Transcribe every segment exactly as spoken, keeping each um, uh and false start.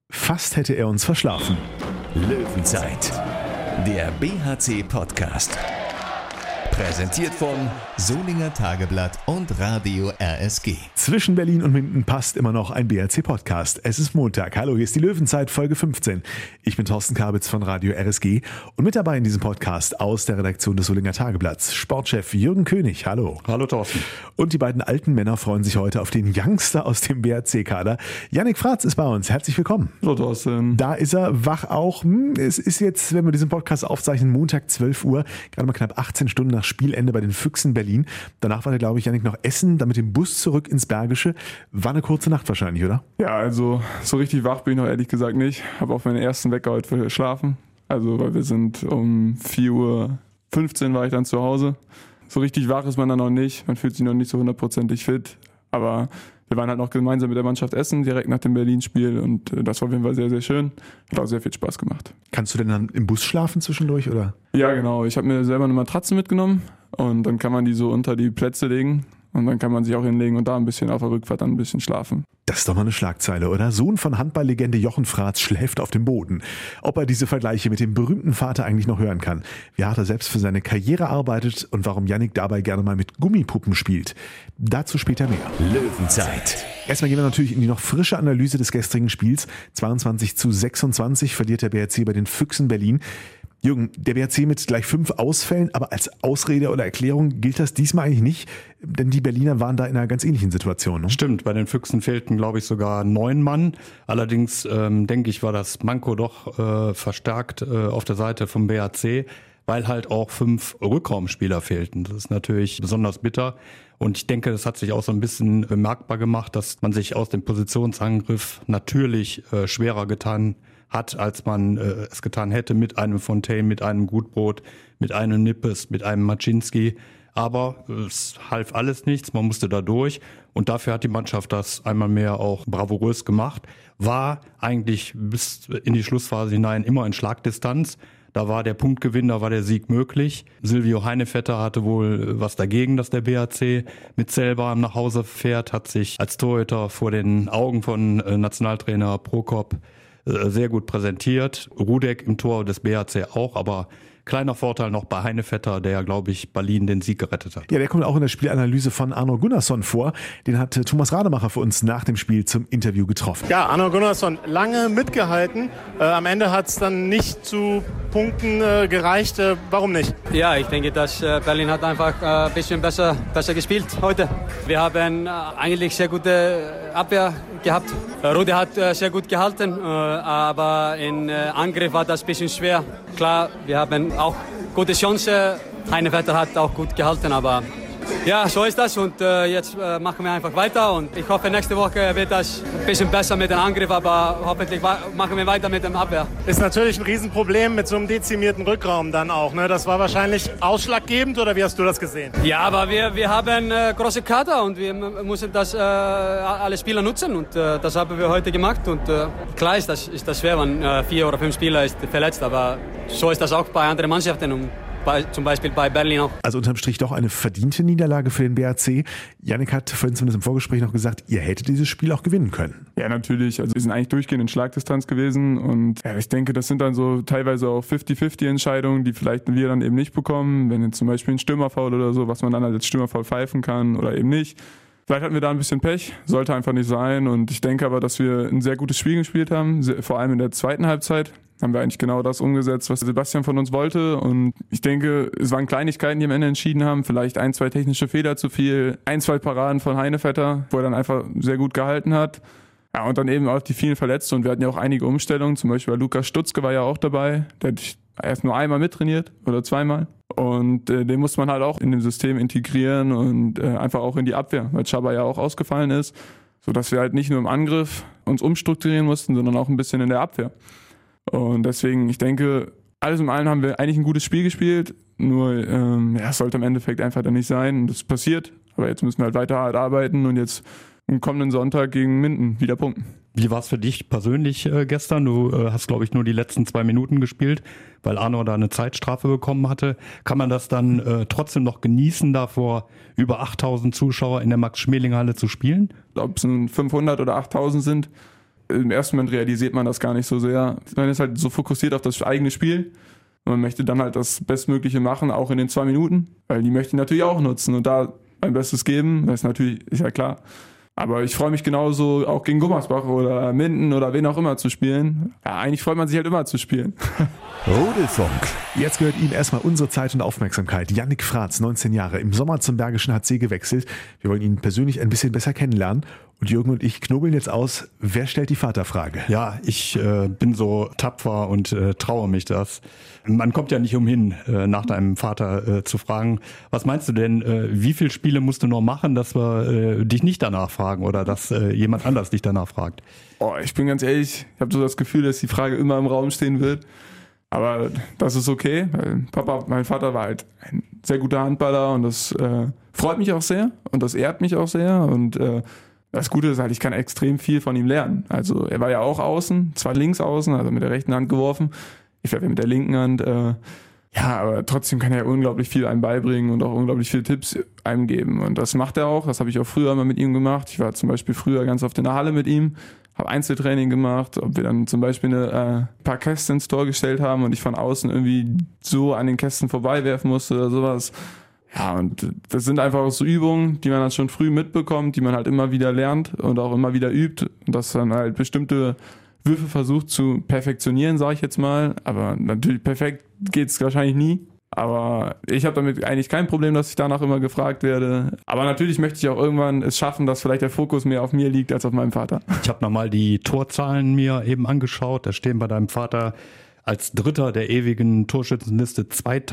Fast hätte er uns verschlafen. Löwenzeit, der B H C-Podcast. Präsentiert von Solinger Tageblatt und Radio R S G. Zwischen Berlin und Minden passt immer noch ein B H C-Podcast. Es ist Montag. Hallo, hier ist die Löwenzeit, Folge fünfzehn. Ich bin Thorsten Kabitz von Radio R S G und mit dabei in diesem Podcast aus der Redaktion des Solinger Tageblatts Sportchef Jürgen König. Hallo. Hallo Thorsten. Und die beiden alten Männer freuen sich heute auf den Youngster aus dem B H C-Kader. Yannick Fratz ist bei uns. Herzlich willkommen. Hallo Thorsten. Da ist er, wach auch. Es ist jetzt, wenn wir diesen Podcast aufzeichnen, Montag zwölf Uhr, gerade mal knapp achtzehn Stunden nach Spielende bei den Füchsen Berlin. Danach war der, glaube ich, Yannick noch essen, dann mit dem Bus zurück ins Bergische. War eine kurze Nacht wahrscheinlich, oder? Ja, also so richtig wach bin ich noch ehrlich gesagt nicht. Habe auf meinen ersten Wecker heute verschlafen. Also weil wir sind um vier Uhr fünfzehn war ich dann zu Hause. So richtig wach ist man dann noch nicht. Man fühlt sich noch nicht so hundertprozentig fit. Aber wir waren halt noch gemeinsam mit der Mannschaft essen, direkt nach dem Berlin-Spiel. Und das war auf jeden Fall sehr, sehr schön. Hat auch sehr viel Spaß gemacht. Kannst du denn dann im Bus schlafen zwischendurch, oder? Ja, genau. Ich habe mir selber eine Matratze mitgenommen. Und dann kann man die so unter die Plätze legen. Und dann kann man sich auch hinlegen und da ein bisschen auf der Rückfahrt dann ein bisschen schlafen. Das ist doch mal eine Schlagzeile, oder? Sohn von Handballlegende Jochen Fratz schläft auf dem Boden. Ob er diese Vergleiche mit dem berühmten Vater eigentlich noch hören kann, wie hart er selbst für seine Karriere arbeitet und warum Yannick dabei gerne mal mit Gummipuppen spielt. Dazu später mehr. Löwenzeit. Erstmal gehen wir natürlich in die noch frische Analyse des gestrigen Spiels. zweiundzwanzig zu sechsundzwanzig verliert der B H C bei den Füchsen Berlin. Jürgen, der B H C mit gleich fünf Ausfällen, aber als Ausrede oder Erklärung gilt das diesmal eigentlich nicht, denn die Berliner waren da in einer ganz ähnlichen Situation. Ne? Stimmt, bei den Füchsen fehlten, glaube ich, sogar neun Mann. Allerdings, ähm, denke ich, war das Manko doch äh, verstärkt äh, auf der Seite vom B H C, weil halt auch fünf Rückraumspieler fehlten. Das ist natürlich besonders bitter. Und ich denke, das hat sich auch so ein bisschen bemerkbar gemacht, dass man sich aus dem Positionsangriff natürlich äh, schwerer getan hat, als man äh, es getan hätte mit einem Fontaine, mit einem Gutbrot, mit einem Nippes, mit einem Maczynski. Aber es half alles nichts, man musste da durch. Und dafür hat die Mannschaft das einmal mehr auch bravourös gemacht. War eigentlich bis in die Schlussphase hinein immer in Schlagdistanz. Da war der Punktgewinn, da war der Sieg möglich. Silvio Heinevetter hatte wohl was dagegen, dass der B H C mit Zellbahn nach Hause fährt, hat sich als Torhüter vor den Augen von äh, Nationaltrainer Prokop sehr gut präsentiert. Rudek im Tor des B H C auch, aber kleiner Vorteil noch bei Heinevetter, der, glaube ich, Berlin den Sieg gerettet hat. Ja, der kommt auch in der Spielanalyse von Arno Gunnarsson vor. Den hat Thomas Rademacher für uns nach dem Spiel zum Interview getroffen. Ja, Arno Gunnarsson, lange mitgehalten. Äh, am Ende hat es dann nicht zu Punkten äh, gereicht. Äh, warum nicht? Ja, ich denke, dass äh, Berlin hat einfach ein äh, bisschen besser, besser gespielt heute. Wir haben äh, eigentlich sehr gute Abwehr gehabt. Äh, Rude hat äh, sehr gut gehalten, äh, aber in äh, Angriff war das ein bisschen schwer. Klar, wir haben auch gute Chance. Heinevetter hat auch gut gehalten, aber ja, so ist das und äh, jetzt äh, machen wir einfach weiter und ich hoffe, nächste Woche wird das ein bisschen besser mit dem Angriff, aber hoffentlich machen wir weiter mit dem Abwehr. Ist natürlich ein Riesenproblem mit so einem dezimierten Rückraum dann auch, ne? Das war wahrscheinlich ausschlaggebend oder wie hast du das gesehen? Ja, aber wir, wir haben äh, große Kader und wir müssen das äh, alle Spieler nutzen und äh, das haben wir heute gemacht und äh, klar ist das, ist das schwer, wenn äh, vier oder fünf Spieler ist verletzt, aber so ist das auch bei anderen Mannschaften und Bei, zum Beispiel bei Berlin auch. Also unterm Strich doch eine verdiente Niederlage für den B H C. Yannick hat vorhin zumindest im Vorgespräch noch gesagt, ihr hättet dieses Spiel auch gewinnen können. Ja, natürlich. Also wir sind eigentlich durchgehend in Schlagdistanz gewesen und ja, ich denke, das sind dann so teilweise auch fünfzig fünfzig Entscheidungen, die vielleicht wir dann eben nicht bekommen. Wenn jetzt zum Beispiel ein Stürmerfoul oder so, was man dann als Stürmerfoul pfeifen kann oder eben nicht. Vielleicht hatten wir da ein bisschen Pech, sollte einfach nicht sein und ich denke aber, dass wir ein sehr gutes Spiel gespielt haben, vor allem in der zweiten Halbzeit. Haben wir eigentlich genau das umgesetzt, was Sebastian von uns wollte. Und ich denke, es waren Kleinigkeiten, die am Ende entschieden haben. Vielleicht ein, zwei technische Fehler zu viel. Ein, zwei Paraden von Heinevetter, wo er dann einfach sehr gut gehalten hat. Ja, und dann eben auch die vielen Verletzten. Und wir hatten ja auch einige Umstellungen. Zum Beispiel Lukas Stutzke war ja auch dabei. Der hat erst nur einmal mittrainiert oder zweimal. Und äh, den muss man halt auch in dem System integrieren und äh, einfach auch in die Abwehr, weil Chaba ja auch ausgefallen ist. Sodass wir halt nicht nur im Angriff uns umstrukturieren mussten, sondern auch ein bisschen in der Abwehr. Und deswegen, ich denke, alles in allem haben wir eigentlich ein gutes Spiel gespielt, nur ähm, ja, es sollte im Endeffekt einfach dann nicht sein. Und das ist passiert, aber jetzt müssen wir halt weiter hart arbeiten und jetzt am kommenden Sonntag gegen Minden wieder punkten. Wie war es für dich persönlich äh, gestern? Du äh, hast, glaube ich, nur die letzten zwei Minuten gespielt, weil Arno da eine Zeitstrafe bekommen hatte. Kann man das dann äh, trotzdem noch genießen, da vor über achttausend Zuschauer in der Max-Schmeling-Halle zu spielen? Ob es nun fünfhundert oder achttausend sind, im ersten Moment realisiert man das gar nicht so sehr. Man ist halt so fokussiert auf das eigene Spiel. Und man möchte dann halt das Bestmögliche machen, auch in den zwei Minuten, weil die möchte ich natürlich auch nutzen und da mein Bestes geben. Das ist natürlich, ist ja klar. Aber ich freue mich genauso, auch gegen Gummersbach oder Minden oder wen auch immer zu spielen. Ja, eigentlich freut man sich halt immer zu spielen. Rudelfunk. Jetzt gehört ihm erstmal unsere Zeit und Aufmerksamkeit. Yannick Fraß, neunzehn Jahre, im Sommer zum Bergischen H C gewechselt. Wir wollen ihn persönlich ein bisschen besser kennenlernen. Und Jürgen und ich knobeln jetzt aus, wer stellt die Vaterfrage? Ja, ich äh, bin so tapfer und äh, traue mich das. Man kommt ja nicht umhin, äh, nach deinem Vater äh, zu fragen. Was meinst du denn, äh, wie viele Spiele musst du noch machen, dass wir äh, dich nicht danach fragen oder dass äh, jemand anders dich danach fragt? Oh, ich bin ganz ehrlich, ich habe so das Gefühl, dass die Frage immer im Raum stehen wird. Aber das ist okay, weil Papa, mein Vater war halt ein sehr guter Handballer und das äh, freut mich auch sehr und das ehrt mich auch sehr und äh, das Gute ist halt, ich kann extrem viel von ihm lernen. Also er war ja auch außen, zwar links außen, also mit der rechten Hand geworfen. Ich werfe mit der linken Hand. Äh, ja, aber trotzdem kann er unglaublich viel einem beibringen und auch unglaublich viele Tipps einem geben. Und das macht er auch. Das habe ich auch früher mal mit ihm gemacht. Ich war zum Beispiel früher ganz oft in der Halle mit ihm, habe Einzeltraining gemacht, ob wir dann zum Beispiel eine äh, paar Kästen ins Tor gestellt haben und ich von außen irgendwie so an den Kästen vorbei werfen musste oder sowas. Ja, und das sind einfach so Übungen, die man dann schon früh mitbekommt, die man halt immer wieder lernt und auch immer wieder übt und das dann halt bestimmte Würfe versucht zu perfektionieren, sage ich jetzt mal. Aber natürlich perfekt geht's wahrscheinlich nie. Aber ich habe damit eigentlich kein Problem, dass ich danach immer gefragt werde. Aber natürlich möchte ich auch irgendwann es schaffen, dass vielleicht der Fokus mehr auf mir liegt als auf meinem Vater. Ich habe nochmal die Torzahlen mir eben angeschaut. Da stehen bei deinem Vater als Dritter der ewigen Torschützenliste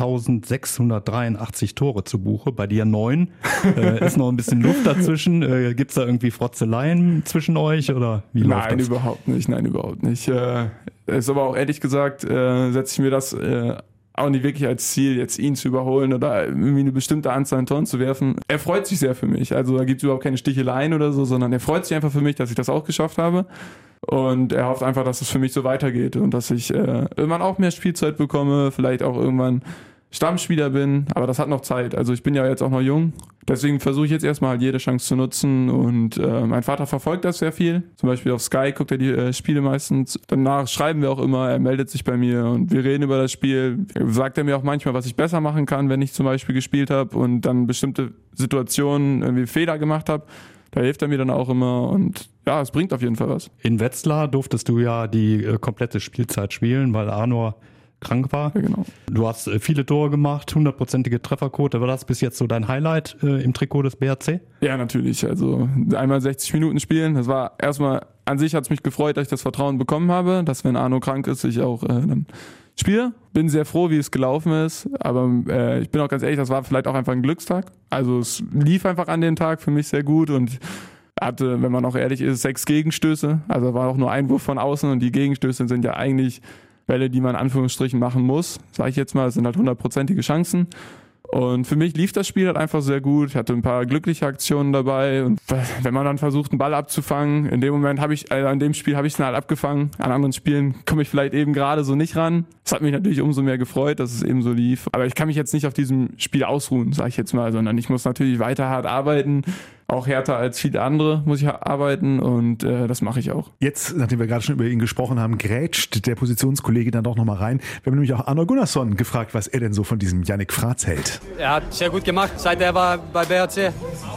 zweitausendsechshundertdreiundachtzig Tore zu Buche, bei dir neun. äh, ist noch ein bisschen Luft dazwischen. Äh, gibt's da irgendwie Frotzeleien zwischen euch oder wie läuft Nein, das? überhaupt nicht. Nein, überhaupt nicht. Äh, ist aber auch ehrlich gesagt, äh, setze ich mir das äh, auch nicht wirklich als Ziel, jetzt ihn zu überholen oder irgendwie eine bestimmte Anzahl an Toren zu werfen. Er freut sich sehr für mich. Also da gibt's überhaupt keine Sticheleien oder so, sondern er freut sich einfach für mich, dass ich das auch geschafft habe. Und er hofft einfach, dass es für mich so weitergeht und dass ich äh, irgendwann auch mehr Spielzeit bekomme, vielleicht auch irgendwann Stammspieler bin. Aber das hat noch Zeit. Also ich bin ja jetzt auch noch jung. Deswegen versuche ich jetzt erstmal halt jede Chance zu nutzen. Und äh, mein Vater verfolgt das sehr viel. Zum Beispiel auf Sky guckt er die äh, Spiele meistens. Danach schreiben wir auch immer, er meldet sich bei mir und wir reden über das Spiel. Sagt er mir auch manchmal, was ich besser machen kann, wenn ich zum Beispiel gespielt habe und dann bestimmte Situationen irgendwie Fehler gemacht habe. Da hilft er mir dann auch immer und ja, es bringt auf jeden Fall was. In Wetzlar durftest du ja die äh, komplette Spielzeit spielen, weil Arnor krank war. Ja, genau. Du hast äh, viele Tore gemacht, hundertprozentige Trefferquote. War das bis jetzt so dein Highlight äh, im Trikot des B H C? Ja, natürlich. Also einmal sechzig Minuten spielen. Das war erstmal, an sich hat es mich gefreut, dass ich das Vertrauen bekommen habe, dass wenn Arno krank ist, ich auch äh, dann spiele. Bin sehr froh, wie es gelaufen ist, aber äh, ich bin auch ganz ehrlich, das war vielleicht auch einfach ein Glückstag. Also es lief einfach an dem Tag für mich sehr gut und hatte, wenn man auch ehrlich ist, sechs Gegenstöße. Also war auch nur ein Wurf von außen und die Gegenstöße sind ja eigentlich Bälle, die man in Anführungsstrichen machen muss, sage ich jetzt mal. Das sind halt hundertprozentige Chancen. Und für mich lief das Spiel halt einfach sehr gut. Ich hatte ein paar glückliche Aktionen dabei. Und wenn man dann versucht, einen Ball abzufangen, in dem Moment habe ich, also in dem Spiel habe ich es dann halt abgefangen. An anderen Spielen komme ich vielleicht eben gerade so nicht ran. Das hat mich natürlich umso mehr gefreut, dass es eben so lief. Aber ich kann mich jetzt nicht auf diesem Spiel ausruhen, sage ich jetzt mal, sondern ich muss natürlich weiter hart arbeiten. Auch härter als viele andere muss ich arbeiten und äh, das mache ich auch. Jetzt, nachdem wir gerade schon über ihn gesprochen haben, grätscht der Positionskollege dann doch nochmal rein. Wir haben nämlich auch Arno Gunnarsson gefragt, was er denn so von diesem Yannick Fraß hält. Er hat sehr gut gemacht, seit er war bei B H C.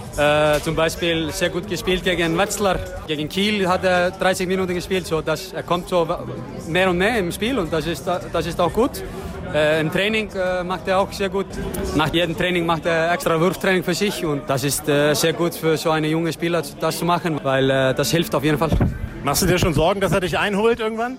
Äh, zum Beispiel sehr gut gespielt gegen Wetzlar. Gegen Kiel hat er dreißig Minuten gespielt. So, dass er kommt so mehr und mehr im Spiel und das ist, das ist auch gut. Äh, Im Training äh, macht er auch sehr gut. Nach jedem Training macht er extra Wurftraining für sich und das ist äh, sehr gut für so einen jungen Spieler, das zu machen, weil äh, das hilft auf jeden Fall. Machst du dir schon Sorgen, dass er dich einholt irgendwann?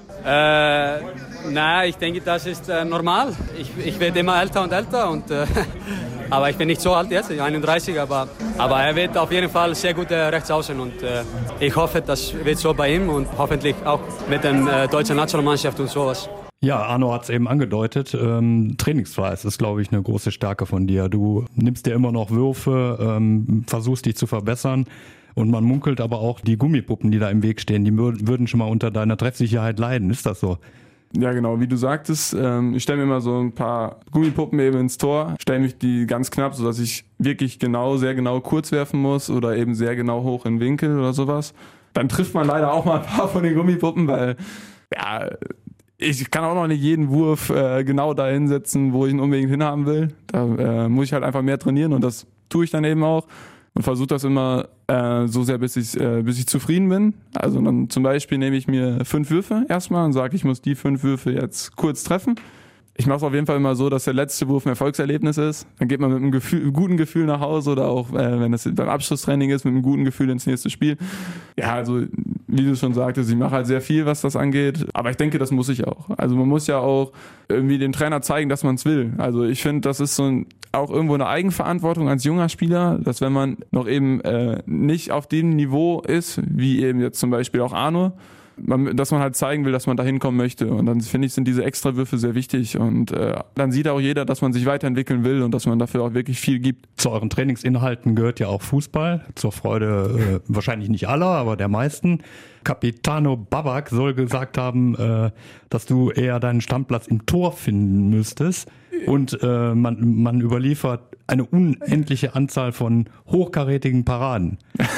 Äh, na, ich denke, das ist äh, normal. Ich, ich werde immer älter und älter und äh, aber ich bin nicht so alt jetzt, einunddreißig, aber, aber er wird auf jeden Fall sehr gut äh, rechts außen und äh, ich hoffe, das wird so bei ihm und hoffentlich auch mit der äh, deutschen Nationalmannschaft und sowas. Ja, Arno hat es eben angedeutet. Ähm, Trainingsfleiß ist, glaube ich, eine große Stärke von dir. Du nimmst dir immer noch Würfe, ähm, versuchst dich zu verbessern und man munkelt aber auch, die Gummipuppen, die da im Weg stehen, die würden schon mal unter deiner Treffsicherheit leiden. Ist das so? Ja, genau, wie du sagtest, ähm, ich stelle mir immer so ein paar Gummipuppen eben ins Tor, stelle mich die ganz knapp, sodass ich wirklich genau, sehr genau kurz werfen muss oder eben sehr genau hoch in Winkel oder sowas. dann trifft man leider auch mal ein paar von den Gummipuppen, weil ja, ich kann auch noch nicht jeden Wurf äh, genau da hinsetzen, wo ich ihn unbedingt hinhaben will. Da äh, muss ich halt einfach mehr trainieren und das tue ich dann eben auch. Und versuche das immer äh, so sehr, bis ich, äh, bis ich zufrieden bin. Also dann zum Beispiel nehme ich mir fünf Würfe erstmal und sage, ich muss die fünf Würfe jetzt kurz treffen. Ich mache es auf jeden Fall immer so, dass der letzte Wurf ein Erfolgserlebnis ist. Dann geht man mit einem Gefühl, guten Gefühl nach Hause oder auch, äh, wenn das beim Abschlusstraining ist, mit einem guten Gefühl ins nächste Spiel. Ja, also wie du schon sagtest, ich mache halt sehr viel, was das angeht. Aber ich denke, das muss ich auch. Also man muss ja auch irgendwie dem Trainer zeigen, dass man es will. Also ich finde, das ist so ein, auch irgendwo eine Eigenverantwortung als junger Spieler, dass wenn man noch eben äh, nicht auf dem Niveau ist, wie eben jetzt zum Beispiel auch Arno, man, dass man halt zeigen will, dass man da hinkommen möchte. Und dann finde ich, sind diese Extrawürfe sehr wichtig. Und äh, dann sieht auch jeder, dass man sich weiterentwickeln will und dass man dafür auch wirklich viel gibt. Zu euren Trainingsinhalten gehört ja auch Fußball. Zur Freude äh, wahrscheinlich nicht aller, aber der meisten. Capitano Babak soll gesagt haben, äh, dass du eher deinen Stammplatz im Tor finden müsstest. Und äh, man, man überliefert eine unendliche Anzahl von hochkarätigen Paraden.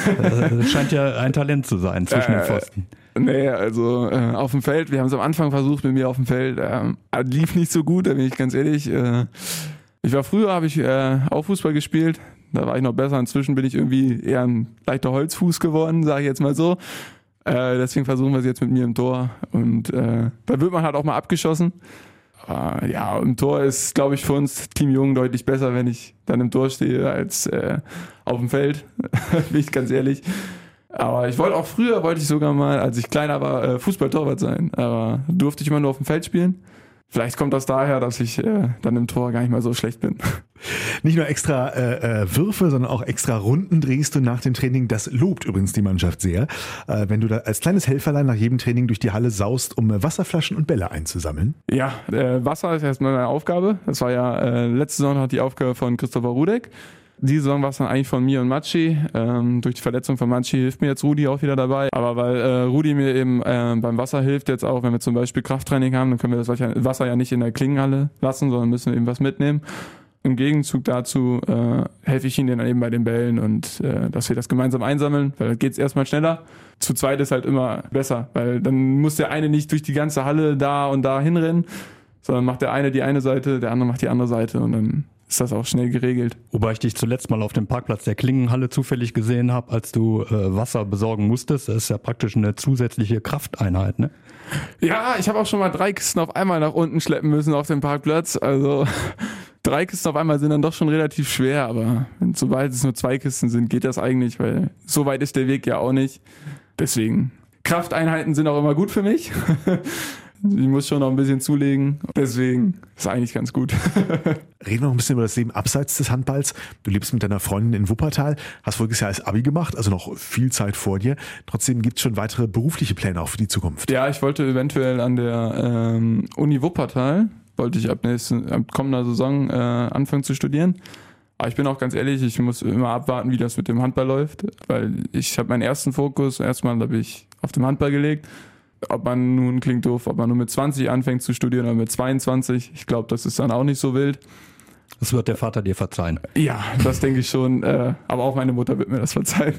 Das scheint ja ein Talent zu sein zwischen den Pfosten. Nee, also äh, auf dem Feld, wir haben es am Anfang versucht mit mir auf dem Feld, äh, lief nicht so gut, da bin ich ganz ehrlich. Äh, ich war früher, habe ich äh, auch Fußball gespielt, da war ich noch besser, inzwischen bin ich irgendwie eher ein leichter Holzfuß geworden, sage ich jetzt mal so. Äh, deswegen versuchen wir es jetzt mit mir im Tor und äh, da wird man halt auch mal abgeschossen. Aber ja, im Tor ist, glaube ich, für uns Team Jung deutlich besser, wenn ich dann im Tor stehe, als äh, auf dem Feld, bin ich ganz ehrlich. Aber ich wollte auch früher, wollte ich sogar mal, als ich kleiner war, Fußballtorwart sein. Aber durfte ich immer nur auf dem Feld spielen. Vielleicht kommt das daher, dass ich äh, dann im Tor gar nicht mal so schlecht bin. Nicht nur extra äh, Würfe, sondern auch extra Runden drehst du nach dem Training. Das lobt übrigens die Mannschaft sehr. Äh, wenn du da als kleines Helferlein nach jedem Training durch die Halle saust, um äh, Wasserflaschen und Bälle einzusammeln. Ja, äh, Wasser ist erstmal meine Aufgabe. Das war ja äh, letzte Saison hat die Aufgabe von Christopher Rudek. Die Saison war es dann eigentlich von mir und Matschi. Ähm, durch die Verletzung von Matschi hilft mir jetzt Rudi auch wieder dabei. Aber weil äh, Rudi mir eben äh, beim Wasser hilft jetzt auch, wenn wir zum Beispiel Krafttraining haben, dann können wir das Wasser ja nicht in der Klingenhalle lassen, sondern müssen eben was mitnehmen. Im Gegenzug dazu äh, helfe ich ihnen dann eben bei den Bällen und äh, dass wir das gemeinsam einsammeln, weil dann geht es erstmal schneller. Zu zweit ist halt immer besser, weil dann muss der eine nicht durch die ganze Halle da und da hinrennen, sondern macht der eine die eine Seite, der andere macht die andere Seite und dann ist das auch schnell geregelt. Wobei ich dich zuletzt mal auf dem Parkplatz der Klingenhalle zufällig gesehen habe, als du äh, Wasser besorgen musstest. Das ist ja praktisch eine zusätzliche Krafteinheit, ne? Ja, ich habe auch schon mal drei Kisten auf einmal nach unten schleppen müssen auf dem Parkplatz. Also drei Kisten auf einmal sind dann doch schon relativ schwer, aber wenn, sobald es nur zwei Kisten sind, geht das eigentlich, weil so weit ist der Weg ja auch nicht. Deswegen, Krafteinheiten sind auch immer gut für mich. Ich muss schon noch ein bisschen zulegen, deswegen ist eigentlich ganz gut. Reden wir noch ein bisschen über das Leben abseits des Handballs. Du lebst mit deiner Freundin in Wuppertal, hast voriges Jahr als Abi gemacht, also noch viel Zeit vor dir. Trotzdem gibt es schon weitere berufliche Pläne auch für die Zukunft. Ja, ich wollte eventuell an der ähm, Uni Wuppertal, wollte ich ab, nächsten, ab kommender Saison äh, anfangen zu studieren. Aber ich bin auch ganz ehrlich, ich muss immer abwarten, wie das mit dem Handball läuft, weil ich habe meinen ersten Fokus, erstmal habe ich auf dem Handball gelegt. Ob man nun, klingt doof, ob man nur mit zwanzig anfängt zu studieren oder mit zweiundzwanzig, ich glaube, das ist dann auch nicht so wild. Das wird der Vater dir verzeihen. Ja, das denke ich schon, äh, aber auch meine Mutter wird mir das verzeihen.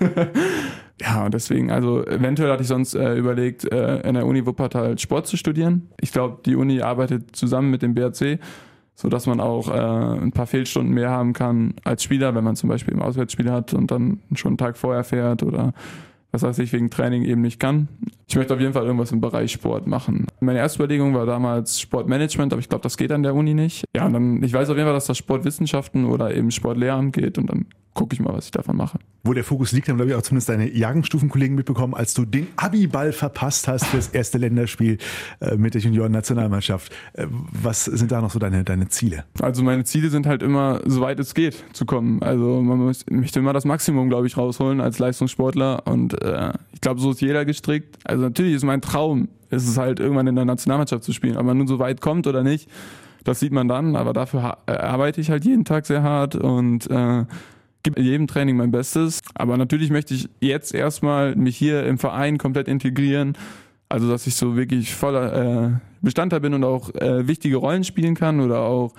Ja, und deswegen, also eventuell hatte ich sonst äh, überlegt, äh, in der Uni Wuppertal Sport zu studieren. Ich glaube, die Uni arbeitet zusammen mit dem B H C, sodass man auch äh, ein paar Fehlstunden mehr haben kann als Spieler, wenn man zum Beispiel im Auswärtsspiel hat und dann schon einen Tag vorher fährt oder was weiß ich, wegen Training eben nicht kann. Ich möchte auf jeden Fall irgendwas im Bereich Sport machen. Meine erste Überlegung war damals Sportmanagement, aber ich glaube, das geht an der Uni nicht. Ja, und dann, ich weiß auf jeden Fall, dass das Sportwissenschaften oder eben Sportlehramt geht und dann gucke ich mal, was ich davon mache. Wo der Fokus liegt, haben, glaube ich, auch zumindest deine Jahrgangsstufenkollegen mitbekommen, als du den Abi-Ball verpasst hast für das erste Länderspiel äh, mit der Junioren-Nationalmannschaft. Äh, was sind da noch so deine, deine Ziele? Also meine Ziele sind halt immer, soweit es geht, zu kommen. Also man muss, möchte immer das Maximum, glaube ich, rausholen als Leistungssportler und äh, ich glaube, so ist jeder gestrickt. Also natürlich ist mein Traum, ist es halt irgendwann in der Nationalmannschaft zu spielen, ob man nun so weit kommt oder nicht, das sieht man dann, aber dafür ha- arbeite ich halt jeden Tag sehr hart und äh, gebe in jedem Training mein Bestes. Aber natürlich möchte ich jetzt erstmal mich hier im Verein komplett integrieren, also dass ich so wirklich voller äh, Bestandteil bin und auch äh, wichtige Rollen spielen kann oder auch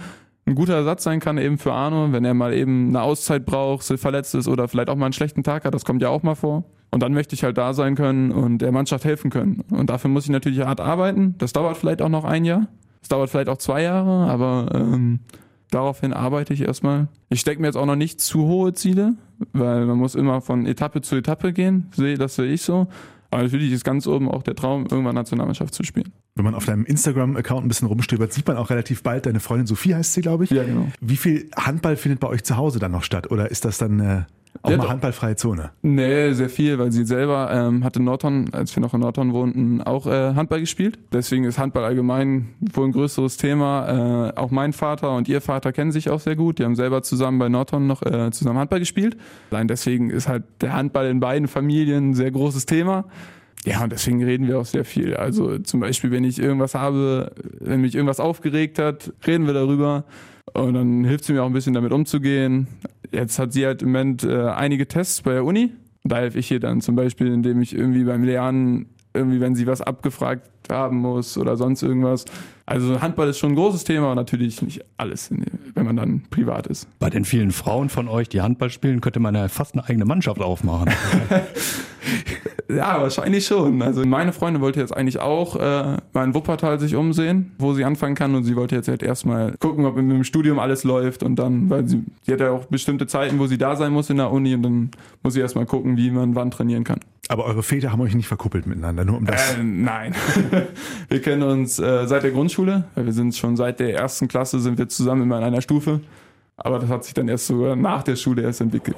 ein guter Ersatz sein kann eben für Arno, wenn er mal eben eine Auszeit braucht, verletzt ist oder vielleicht auch mal einen schlechten Tag hat, das kommt ja auch mal vor. Und dann möchte ich halt da sein können und der Mannschaft helfen können. Und dafür muss ich natürlich hart arbeiten. Das dauert vielleicht auch noch ein Jahr, das dauert vielleicht auch zwei Jahre, aber ähm, daraufhin arbeite ich erstmal. Ich stecke mir jetzt auch noch nicht zu hohe Ziele, weil man muss immer von Etappe zu Etappe gehen, das sehe ich so. Aber natürlich ist ganz oben auch der Traum, irgendwann Nationalmannschaft zu spielen. Wenn man auf deinem Instagram-Account ein bisschen rumstöbert, sieht man auch relativ bald, deine Freundin Sophie heißt sie, glaube ich. Ja, genau. Wie viel Handball findet bei euch zu Hause dann noch statt? Oder ist das dann äh, auch ja, mal doch. handballfreie Zone? Nee, sehr viel, weil sie selber ähm, hat in Nordhorn, als wir noch in Nordhorn wohnten, auch äh, Handball gespielt. Deswegen ist Handball allgemein wohl ein größeres Thema. Äh, auch mein Vater und ihr Vater kennen sich auch sehr gut. Die haben selber zusammen bei Nordhorn noch äh, zusammen Handball gespielt. Allein deswegen ist halt der Handball in beiden Familien ein sehr großes Thema. Ja, und deswegen reden wir auch sehr viel. Also zum Beispiel, wenn ich irgendwas habe, wenn mich irgendwas aufgeregt hat, reden wir darüber. Und dann hilft sie mir auch ein bisschen damit umzugehen. Jetzt hat sie halt im Moment äh, einige Tests bei der Uni. Da helfe ich ihr dann zum Beispiel, indem ich irgendwie beim Lernen, irgendwie wenn sie was abgefragt haben muss oder sonst irgendwas. Also Handball ist schon ein großes Thema und natürlich nicht alles, wenn man dann privat ist. Bei den vielen Frauen von euch, die Handball spielen, könnte man ja fast eine eigene Mannschaft aufmachen. Ja, wahrscheinlich schon. Also meine Freundin wollte jetzt eigentlich auch äh, mal in Wuppertal sich umsehen, wo sie anfangen kann, und sie wollte jetzt halt erstmal gucken, ob im Studium alles läuft, und dann, weil sie, sie hat ja auch bestimmte Zeiten, wo sie da sein muss in der Uni, und dann muss sie erstmal gucken, wie man wann trainieren kann. Aber eure Väter haben euch nicht verkuppelt miteinander, nur um das... Äh, nein. Wir kennen uns äh, seit der Grundschule, weil wir sind schon seit der ersten Klasse sind wir zusammen immer in einer Stufe. Aber das hat sich dann erst sogar nach der Schule erst entwickelt.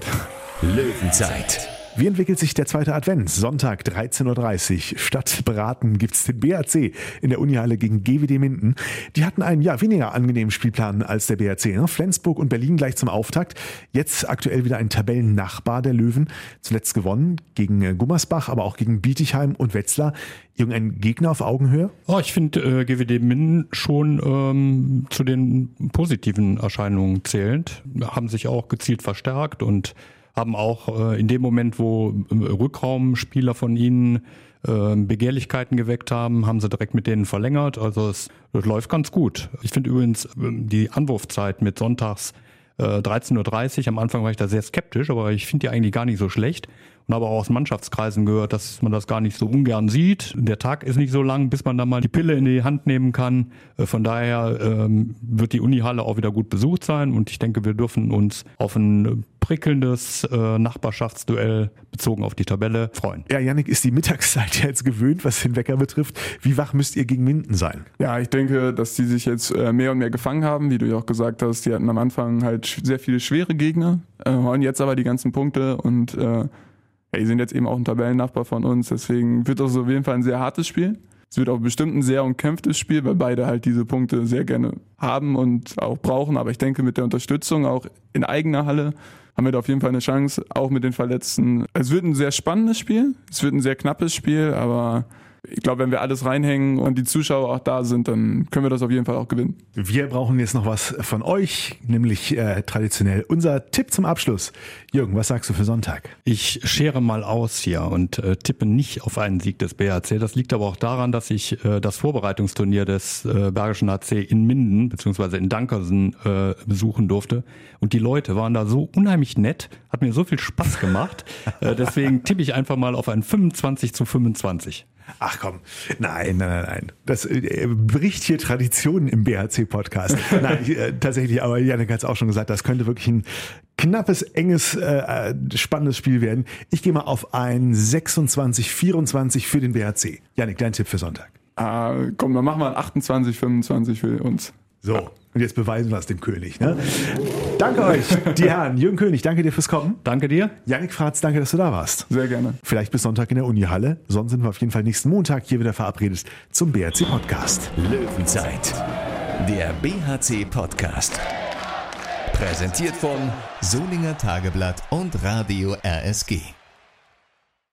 Löwenzeit. Wie entwickelt sich der zweite Advent? Sonntag dreizehn Uhr dreißig. Statt Braten gibt's den B H C in der Unihalle gegen G W D Minden. Die hatten einen ja weniger angenehmen Spielplan als der B H C. Ne? Flensburg und Berlin gleich zum Auftakt. Jetzt aktuell wieder ein Tabellennachbar der Löwen. Zuletzt gewonnen gegen Gummersbach, aber auch gegen Bietigheim und Wetzlar. Irgendein Gegner auf Augenhöhe? Oh, ich finde äh, G W D Minden schon ähm, zu den positiven Erscheinungen zählend. Haben sich auch gezielt verstärkt und haben auch äh, in dem Moment, wo äh, Rückraumspieler von ihnen äh, Begehrlichkeiten geweckt haben, haben sie direkt mit denen verlängert. Also es, es läuft ganz gut. Ich finde übrigens äh, die Anwurfzeit mit sonntags äh, dreizehn Uhr dreißig, am Anfang war ich da sehr skeptisch, aber ich finde die eigentlich gar nicht so schlecht. Und habe auch aus Mannschaftskreisen gehört, dass man das gar nicht so ungern sieht. Der Tag ist nicht so lang, bis man da mal die Pille in die Hand nehmen kann. Von daher ähm, wird die Unihalle auch wieder gut besucht sein. Und ich denke, wir dürfen uns auf ein prickelndes äh, Nachbarschaftsduell bezogen auf die Tabelle freuen. Ja, Yannick, ist die Mittagszeit jetzt gewöhnt, was den Wecker betrifft. Wie wach müsst ihr gegen Minden sein? Ja, ich denke, dass die sich jetzt äh, mehr und mehr gefangen haben, wie du ja auch gesagt hast. Die hatten am Anfang halt sch- sehr viele schwere Gegner, äh, holen jetzt aber die ganzen Punkte und äh, ja, die sind jetzt eben auch ein Tabellennachbar von uns. Deswegen wird das auf jeden Fall ein sehr hartes Spiel. Es wird auch bestimmt ein sehr umkämpftes Spiel, weil beide halt diese Punkte sehr gerne haben und auch brauchen. Aber ich denke, mit der Unterstützung auch in eigener Halle haben wir da auf jeden Fall eine Chance, auch mit den Verletzten. Es wird ein sehr spannendes Spiel, es wird ein sehr knappes Spiel, aber ich glaube, wenn wir alles reinhängen und die Zuschauer auch da sind, dann können wir das auf jeden Fall auch gewinnen. Wir brauchen jetzt noch was von euch, nämlich äh, traditionell unser Tipp zum Abschluss. Jürgen, was sagst du für Sonntag? Ich schere mal aus hier und äh, tippe nicht auf einen Sieg des B H C. Das liegt aber auch daran, dass ich äh, das Vorbereitungsturnier des äh, Bergischen H C in Minden bzw. in Dankersen äh, besuchen durfte. Und die Leute waren da so unheimlich nett, hat mir so viel Spaß gemacht. äh, deswegen tippe ich einfach mal auf ein fünfundzwanzig zu fünfundzwanzig. Ach komm, nein, nein, nein, nein. Das äh, bricht hier Traditionen im B H C-Podcast. Nein, ich, äh, tatsächlich, aber Yannick hat es auch schon gesagt, das könnte wirklich ein knappes, enges, äh, spannendes Spiel werden. Ich gehe mal auf ein sechsundzwanzig vierundzwanzig für den B H C. Yannick, dein Tipp für Sonntag. Ah, komm, dann machen wir ein achtundzwanzig fünfundzwanzig für uns. So, und jetzt beweisen wir es dem König. Ne? Danke euch, die Herren. Jürgen König, danke dir fürs Kommen. Danke dir. Yannick Fratz, danke, dass du da warst. Sehr gerne. Vielleicht bis Sonntag in der Unihalle. Sonst sind wir auf jeden Fall nächsten Montag hier wieder verabredet zum B H C-Podcast. Löwenzeit, der B H C-Podcast. Präsentiert von Solinger Tageblatt und Radio R S G.